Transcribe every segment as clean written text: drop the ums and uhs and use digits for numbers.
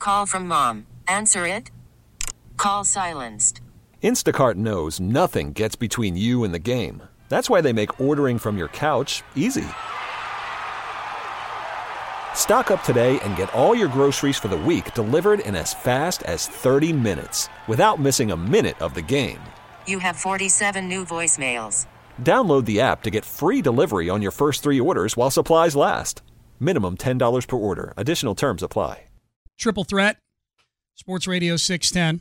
Call from mom. Answer it. Call silenced. Instacart knows nothing gets between you and the game. That's why they make ordering from your couch easy. Stock up today and get all your groceries for the week delivered in as fast as 30 minutes without missing a minute of the game. You have 47 new voicemails. Download the app to get free delivery on your first 3 orders while supplies last. Minimum $10 per order. Additional terms apply. Triple Threat, Sports Radio 610.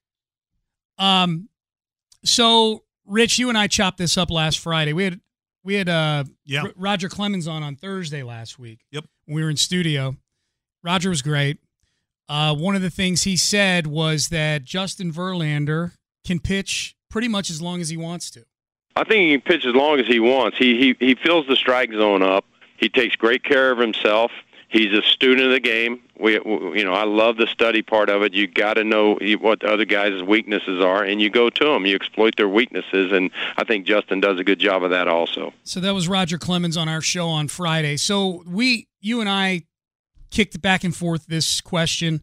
So, Rich, you and I chopped this up last Friday. We had Roger Clemens on Thursday last week. Yep. When we were in studio. Roger was great. One of the things he said was that Justin Verlander can pitch pretty much as long as he wants to. I think he can pitch as long as he wants. He fills the strike zone up. He takes great care of himself. He's a student of the game. I love the study part of it. You got to know what the other guys' weaknesses are, and you go to them. You exploit their weaknesses, and I think Justin does a good job of that also. So that was Roger Clemens on our show on Friday. So you and I kicked back and forth this question.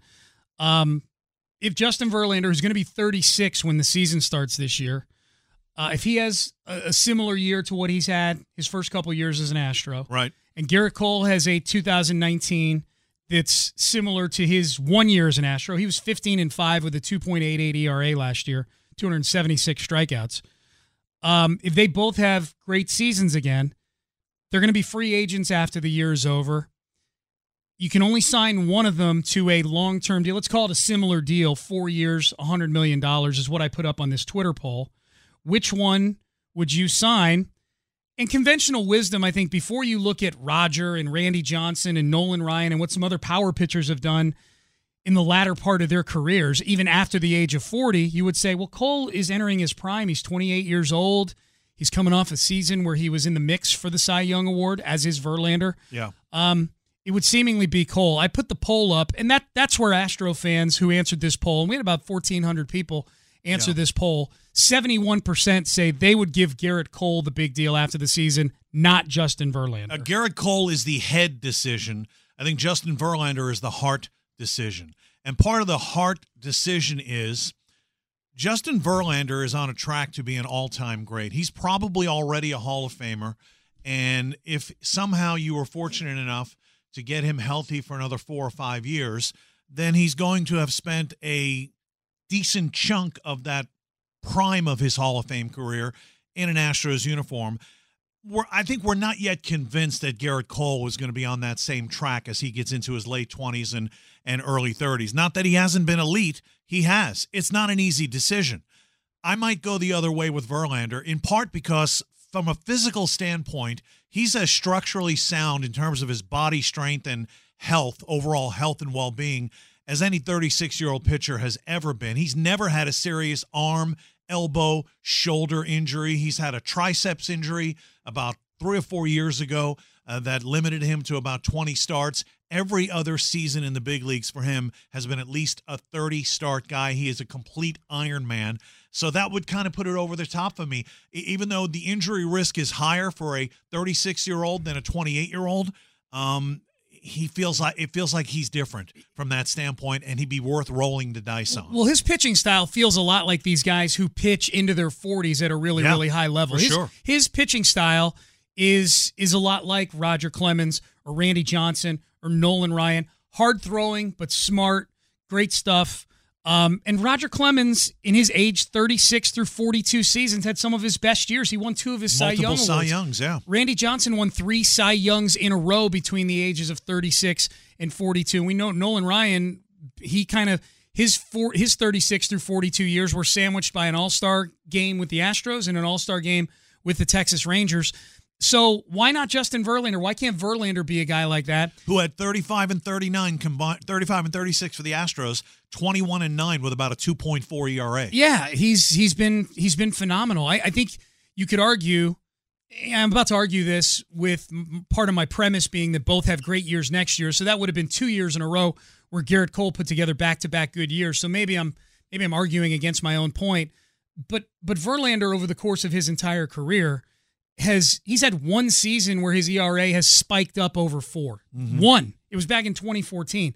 If Justin Verlander is going to be 36 when the season starts this year, if he has a similar year to what he's had his first couple of years as an Astro, right? And Garrett Cole has a 2019 that's similar to his 1 year as an Astro. He was 15-5 with a 2.88 ERA last year, 276 strikeouts. If they both have great seasons again, they're going to be free agents after the year is over. You can only sign one of them to a long-term deal. Let's call it a similar deal, 4 years, $100 million is what I put up on this Twitter poll. Which one would you sign? In conventional wisdom, I think before you look at Roger and Randy Johnson and Nolan Ryan and what some other power pitchers have done in the latter part of their careers, even after the age of 40, you would say, well, Cole is entering his prime. He's 28 years old. He's coming off a season where he was in the mix for the Cy Young Award, as is Verlander. Yeah. It would seemingly be Cole. I put the poll up, and that's where Astro fans who answered this poll, and we had about 1,400 people answer this poll, 71% say they would give Garrett Cole the big deal after the season, not Justin Verlander. Garrett Cole is the head decision. I think Justin Verlander is the heart decision. And part of the heart decision is Justin Verlander is on a track to be an all-time great. He's probably already a Hall of Famer. And if somehow you were fortunate enough to get him healthy for another 4 or 5 years, then he's going to have spent a decent chunk of that prime of his Hall of Fame career in an Astros uniform. I think we're not yet convinced that Garrett Cole is going to be on that same track as he gets into his late 20s and early 30s. Not that he hasn't been elite. He has. It's not an easy decision. I might go the other way with Verlander, in part because from a physical standpoint, he's as structurally sound in terms of his body strength and health, overall health and well-being, as any 36-year-old pitcher has ever been. He's never had a serious arm, elbow, shoulder injury. He's had a triceps injury about 3 or 4 years ago that limited him to about 20 starts. Every other season in the big leagues for him has been at least a 30-start guy. He is a complete Iron Man. So that would kind of put it over the top for me. Even though the injury risk is higher for a 36-year-old than a 28-year-old, it feels like he's different from that standpoint, and he'd be worth rolling the dice on. Well, his pitching style feels a lot like these guys who pitch into their 40s at a really high level. His pitching style is a lot like Roger Clemens or Randy Johnson or Nolan Ryan. Hard throwing, but smart, great stuff. And Roger Clemens, in his age 36 through 42 seasons, had some of his best years. He won 2 of his Cy Young Awards. Cy Youngs, yeah. Randy Johnson won 3 Cy Youngs in a row between the ages of 36 and 42. We know Nolan Ryan, he kind of his 36 through 42 years were sandwiched by an all-star game with the Astros and an all-star game with the Texas Rangers. So why not Justin Verlander? Why can't Verlander be a guy like that? Who had 35 and 39 combined, 35 and 36 for the Astros, 21 and 9 with about a 2.4 ERA. Yeah, he's been phenomenal. I think you could argue. I'm about to argue this with part of my premise being that both have great years next year. So that would have been 2 years in a row where Garrett Cole put together back-to-back good years. So maybe I'm arguing against my own point. But Verlander, over the course of his entire career, he's had one season where his ERA has spiked up over 4. Mm-hmm. One. It was back in 2014.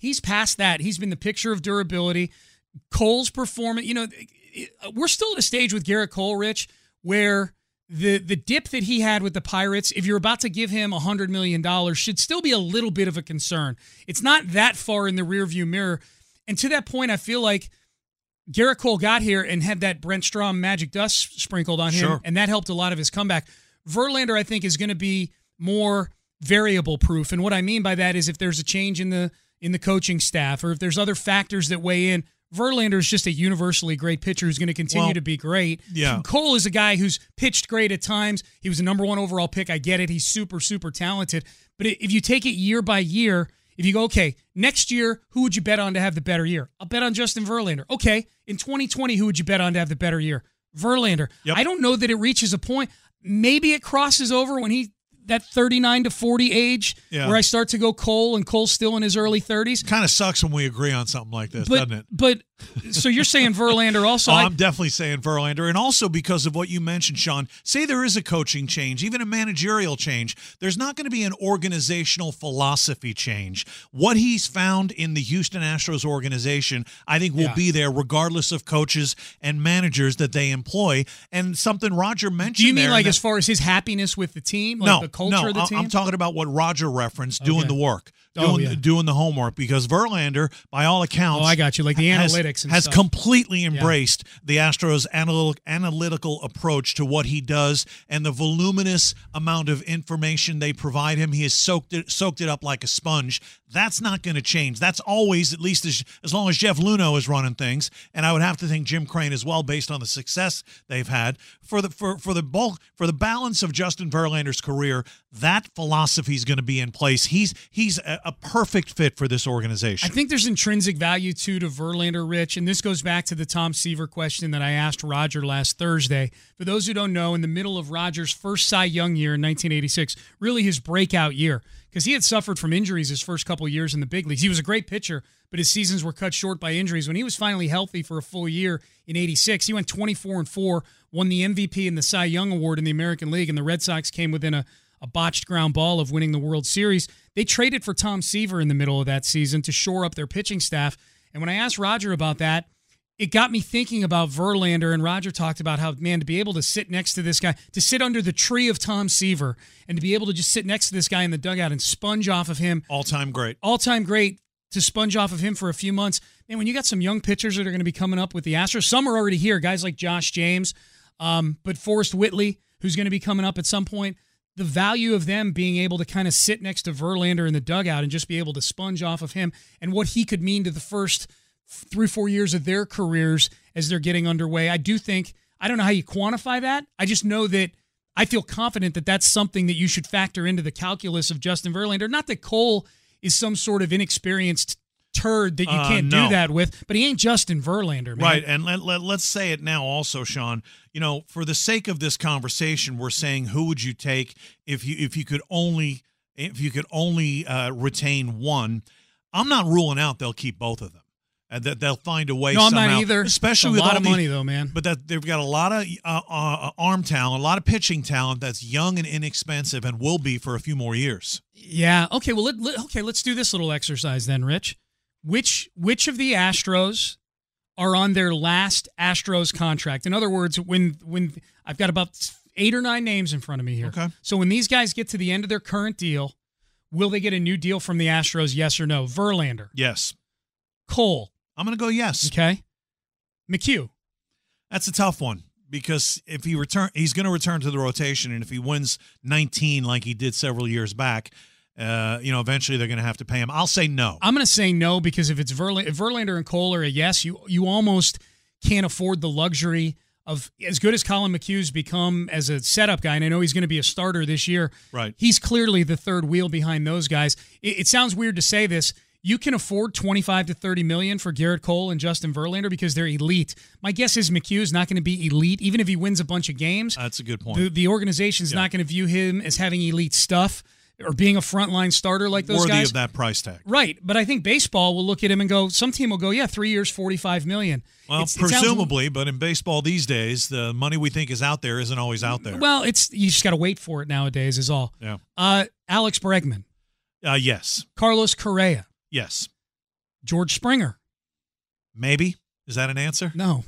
He's past that. He's been the picture of durability. Cole's performance, we're still at a stage with Garrett Cole, Rich, where the dip that he had with the Pirates, if you're about to give him $100 million, should still be a little bit of a concern. It's not that far in the rearview mirror. And to that point, I feel like Garrett Cole got here and had that Brent Strom magic dust sprinkled on him, and that helped a lot of his comeback. Verlander, I think, is going to be more variable proof. And what I mean by that is if there's a change in the coaching staff or if there's other factors that weigh in, Verlander is just a universally great pitcher who's going to continue to be great. Yeah. Cole is a guy who's pitched great at times. He was a number 1 overall pick. I get it. He's super, super talented. But if you take it year by year, if you go, okay, next year, who would you bet on to have the better year? I'll bet on Justin Verlander. Okay, in 2020, who would you bet on to have the better year? Verlander. Yep. I don't know that it reaches a point. Maybe it crosses over when that 39 to 40 age where I start to go Cole, and Cole's still in his early 30s. Kind of sucks when we agree on something like this, doesn't it? But so you're saying Verlander also? I'm definitely saying Verlander, and also because of what you mentioned, Sean. Say there is a coaching change, even a managerial change. There's not going to be an organizational philosophy change. What he's found in the Houston Astros organization, I think, will be there regardless of coaches and managers that they employ. And something Roger mentioned. Do you mean like as far as his happiness with the team, like the culture of the team? I'm talking about what Roger referenced, doing the work. Oh, doing the homework, because Verlander, by all accounts, I got you, like the analytics has stuff. Completely embraced the Astros' analytical approach to what he does and the voluminous amount of information they provide him. He has soaked it up like a sponge. That's not going to change. That's always, at least as long as Jeff Luhnow is running things, and I would have to think Jim Crane as well, based on the success they've had for the balance of Justin Verlander's career. That philosophy is going to be in place. He's a perfect fit for this organization. I think there's intrinsic value too to Verlander, Rich, and this goes back to the Tom Seaver question that I asked Roger last Thursday. For those who don't know, in the middle of Roger's first Cy Young year in 1986, really his breakout year, because he had suffered from injuries his first couple of years in the big leagues. He was a great pitcher, but his seasons were cut short by injuries. When he was finally healthy for a full year in 86, he went 24-4, won the MVP and the Cy Young Award in the American League, and the Red Sox came within a botched ground ball of winning the World Series. They traded for Tom Seaver in the middle of that season to shore up their pitching staff. And when I asked Roger about that, it got me thinking about Verlander, and Roger talked about how, man, to be able to sit next to this guy, to sit under the tree of Tom Seaver, and to be able to just sit next to this guy in the dugout and sponge off of him. All-time great, to sponge off of him for a few months. And when you got some young pitchers that are going to be coming up with the Astros, some are already here, guys like Josh James, but Forrest Whitley, who's going to be coming up at some point, the value of them being able to kind of sit next to Verlander in the dugout and just be able to sponge off of him and what he could mean to the first 3-4 years of their careers as they're getting underway. I do think, I don't know how you quantify that. I just know that I feel confident that that's something that you should factor into the calculus of Justin Verlander. Not that Cole is some sort of inexperienced turd that you can't do that with, but he ain't Justin Verlander, man. Right, and let's say it now also, Sean. For the sake of this conversation, we're saying who would you take if you could only retain one. I'm not ruling out they'll keep both of them. That they'll find a way. No, somehow, I'm not either. Especially it's a with lot of money, though, man. But that they've got a lot of arm talent, a lot of pitching talent that's young and inexpensive, and will be for a few more years. Yeah. Okay. Well, let's do this little exercise then, Rich. Which of the Astros are on their last Astros contract? In other words, when I've got about 8 or 9 names in front of me here. Okay. So when these guys get to the end of their current deal, will they get a new deal from the Astros? Yes or no? Verlander. Yes. Cole. I'm going to go yes. Okay. McHugh. That's a tough one, because if he's going to return to the rotation, and if he wins 19 like he did several years back, eventually they're going to have to pay him. I'll say no. I'm going to say no, because if Verlander and Cole are a yes, you almost can't afford the luxury of, as good as Colin McHugh's become as a setup guy, and I know he's going to be a starter this year. Right. He's clearly the third wheel behind those guys. It sounds weird to say this. You can afford $25 to $30 million for Garrett Cole and Justin Verlander because they're elite. My guess is McHugh's not going to be elite, even if he wins a bunch of games. That's a good point. The organization's not going to view him as having elite stuff or being a frontline starter like those guys. Worthy of that price tag. Right, but I think baseball will look at him and go, some team will go, 3 years, $45 million. Well, presumably, but in baseball these days, the money we think is out there isn't always out there. Well, you just got to wait for it nowadays is all. Yeah. Alex Bregman. Yes. Carlos Correa. Yes. George Springer. Maybe. Is that an answer? No.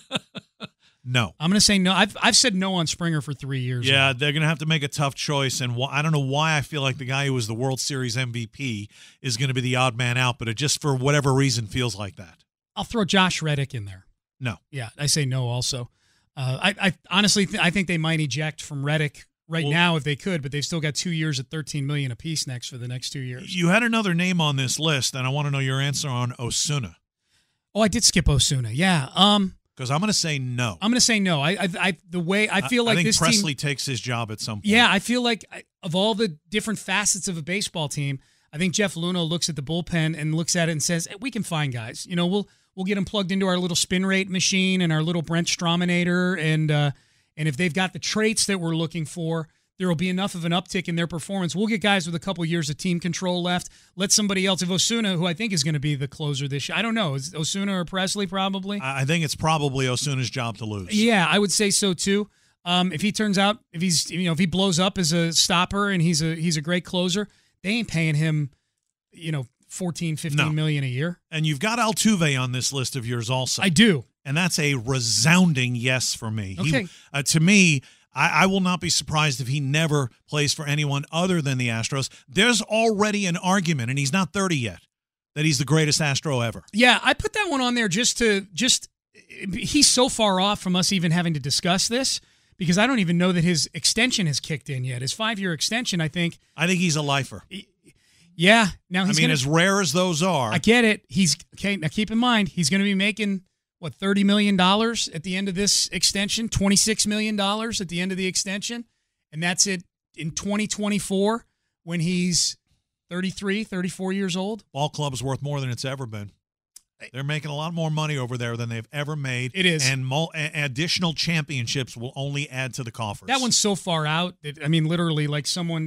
No. I'm going to say no. I've said no on Springer for 3 years. Yeah, now. they're going to have to make a tough choice, and I don't know why I feel like the guy who was the World Series MVP is going to be the odd man out, but it just for whatever reason feels like that. I'll throw Josh Reddick in there. No. Yeah, I say no also. I honestly I think they might eject from Reddick now if they could, but they've still got 2 years at $13 million apiece next for the next 2 years. You had another name on this list, and I want to know your answer on Osuna. Oh, I did skip Osuna. Yeah. Because I'm going to say no. I'm going to say no. I feel like I think this Presley team takes his job at some point. Yeah, I feel like of all the different facets of a baseball team, I think Jeff Luna looks at the bullpen and looks at it and says, hey, we can find guys. You know, we'll get them plugged into our little spin rate machine and our little Brent Strominator, and if they've got the traits that we're looking for, there will be enough of an uptick in their performance. We'll get guys with a couple years of team control left. Let somebody else, if Osuna, who I think is going to be the closer this year, I don't know, is Osuna or Presley probably? I think it's probably Osuna's job to lose. Yeah, I would say so too. If he turns out, if he blows up as a stopper and he's a great closer, they ain't paying him, 14, 15 million a year. And you've got Altuve on this list of yours also. I do. And that's a resounding yes for me. Okay. To me, I will not be surprised if he never plays for anyone other than the Astros. There's already an argument, and he's not 30 yet, that he's the greatest Astro ever. Yeah, I put that one on there he's so far off from us even having to discuss this because I don't even know that his extension has kicked in yet. His 5-year extension, I think he's a lifer. Yeah. Now as rare as those are. I get it. Now keep in mind, he's going to be making $30 million at the end of this extension, $26 million at the end of the extension. And that's it in 2024 when he's 33, 34 years old. Ball club's worth more than it's ever been. They're making a lot more money over there than they've ever made. It is. And additional championships will only add to the coffers. That one's so far out that, literally like someone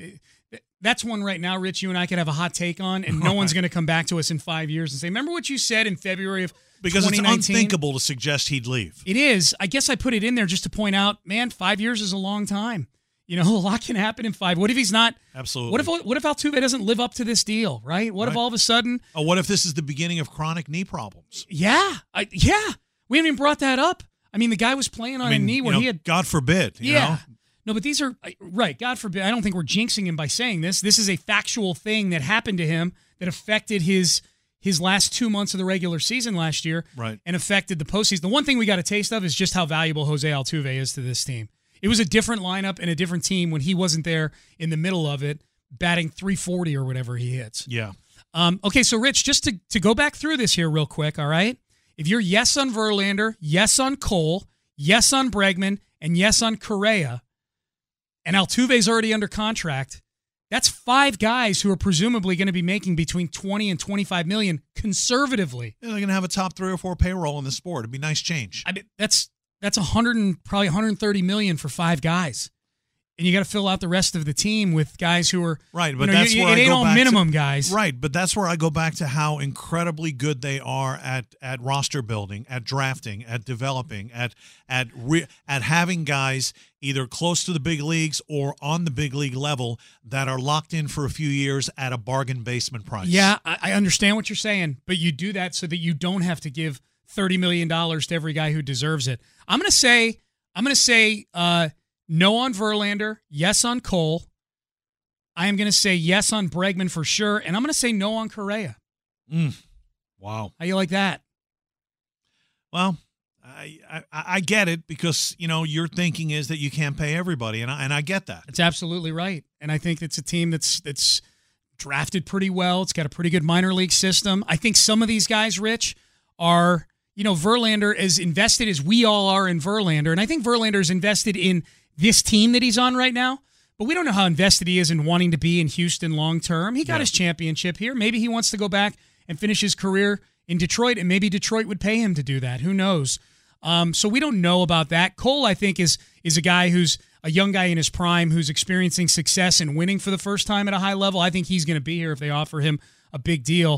that's one right now, Rich, you and I could have a hot take on, and no one's going to come back to us in 5 years and say, remember what you said in February of 2019? Because it's unthinkable to suggest he'd leave. It is. I guess I put it in there just to point out, man, 5 years is a long time. A lot can happen in 5. What if he's not? Absolutely. What if Altuve doesn't live up to this deal, right? What if all of a sudden? Oh, what if this is the beginning of chronic knee problems? Yeah. We haven't even brought that up. The guy was playing on a knee where he had. God forbid. You know? No, but these are right. God forbid. I don't think we're jinxing him by saying this. This is a factual thing that happened to him that affected his last 2 months of the regular season last year, right, and affected the postseason. The one thing we got a taste of is just how valuable Jose Altuve is to this team. It was a different lineup and a different team when he wasn't there in the middle of it, batting .340 or whatever he hits. Yeah. Okay, so Rich, just to go back through this here real quick, all right? If you're yes on Verlander, yes on Cole, yes on Bregman, and yes on Correa, and Altuve's already under contract, that's 5 guys who are presumably going to be making between 20 and 25 million conservatively. Yeah, they're going to have a top 3 or 4 payroll in the sport. It'd be nice change. That's 100 and probably 130 million for 5 guys. And you got to fill out the rest of the team with guys who are right. But that's where it ain't all minimum guys, right? But that's where I go back to how incredibly good they are at roster building, at drafting, at developing, at having guys either close to the big leagues or on the big league level that are locked in for a few years at a bargain basement price. Yeah, I understand what you're saying, but you do that so that you don't have to give $30 million to every guy who deserves it. I'm gonna say. No on Verlander, yes on Cole. I am going to say yes on Bregman for sure, and I'm going to say no on Correa. Wow. How you like that? Well, I get it because, your thinking is that you can't pay everybody, and I get that. It's absolutely right, and I think it's a team that's drafted pretty well. It's got a pretty good minor league system. I think some of these guys, Rich, are, Verlander, as invested as we all are in Verlander, and I think Verlander is invested in this team that he's on right now, but we don't know how invested he is in wanting to be in Houston long term. He got his championship here. Maybe he wants to go back and finish his career in Detroit, and maybe Detroit would pay him to do that. Who knows? So we don't know about that. Cole, I think, is a guy who's a young guy in his prime who's experiencing success and winning for the first time at a high level. I think he's going to be here if they offer him a big deal.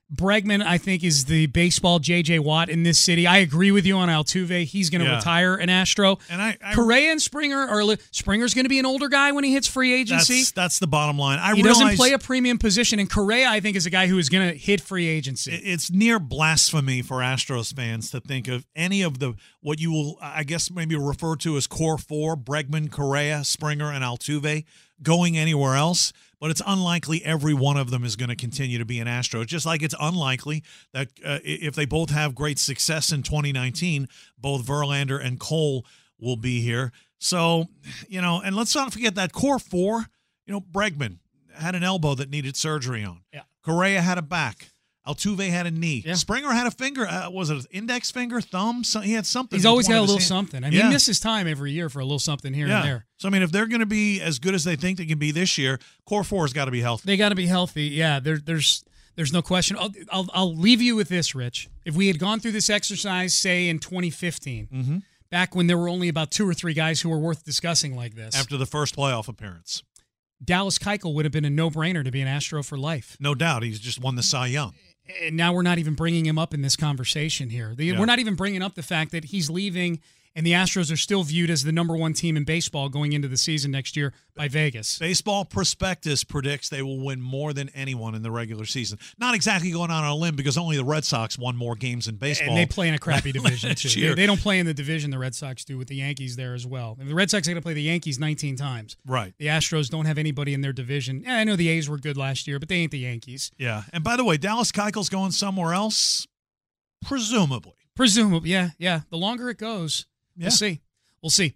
Bregman, I think, is the baseball J.J. Watt in this city. I agree with you on Altuve. He's going to retire an Astro. And Correa and Springer's going to be an older guy when he hits free agency. That's the bottom line. He doesn't play a premium position, and Correa, I think, is a guy who is going to hit free agency. It's near blasphemy for Astros fans to think of any of what you will, I guess, maybe refer to as core four, Bregman, Correa, Springer, and Altuve, going anywhere else. But it's unlikely every one of them is going to continue to be an Astro. Just like it's unlikely that if they both have great success in 2019, both Verlander and Cole will be here. So, and let's not forget that core four, Bregman had an elbow that needed surgery on. Yeah. Correa had a back. Altuve had a knee. Yeah. Springer had a finger. Was it an index finger, thumb? He had something. He's always got a little something. He misses time every year for a little something here and there. So, if they're going to be as good as they think they can be this year, core four has got to be healthy. They got to be healthy. Yeah, there's no question. I'll leave you with this, Rich. If we had gone through this exercise, say, in 2015, back when there were only about 2 or 3 guys who were worth discussing like this. After the first playoff appearance. Dallas Keuchel would have been a no-brainer to be an Astro for life. No doubt. He's just won the Cy Young. And now we're not even bringing him up in this conversation here. We're not even bringing up the fact that he's leaving and the Astros are still viewed as the number 1 team in baseball going into the season next year by Vegas. Baseball Prospectus predicts they will win more than anyone in the regular season. Not exactly going on a limb because only the Red Sox won more games in baseball. And they play in a crappy division, too. They don't play in the division the Red Sox do with the Yankees there as well. The Red Sox are going to play the Yankees 19 times. Right. The Astros don't have anybody in their division. I know the A's were good last year, but they ain't the Yankees. Yeah. And by the way, Dallas Keuchel's going somewhere else, presumably. Yeah. The longer it goes, We'll see.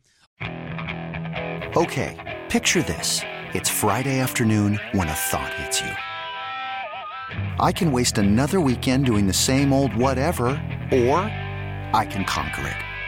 Okay, picture this. It's Friday afternoon when a thought hits you. I can waste another weekend doing the same old whatever, or I can conquer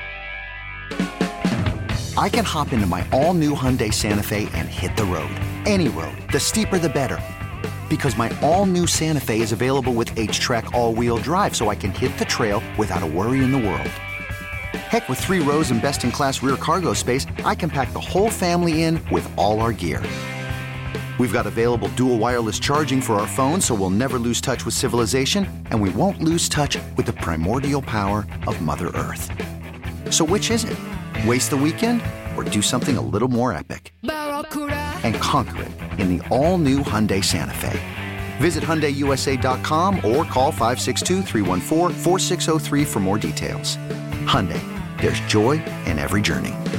it. I can hop into my all-new Hyundai Santa Fe and hit the road. Any road. The steeper, the better. Because my all-new Santa Fe is available with H-Track all-wheel drive, so I can hit the trail without a worry in the world. Heck, with 3 rows and best-in-class rear cargo space, I can pack the whole family in with all our gear. We've got available dual wireless charging for our phones, so we'll never lose touch with civilization, and we won't lose touch with the primordial power of Mother Earth. So which is it? Waste the weekend or do something a little more epic? And conquer it in the all-new Hyundai Santa Fe. Visit HyundaiUSA.com or call 562-314-4603 for more details. Hyundai. There's joy in every journey.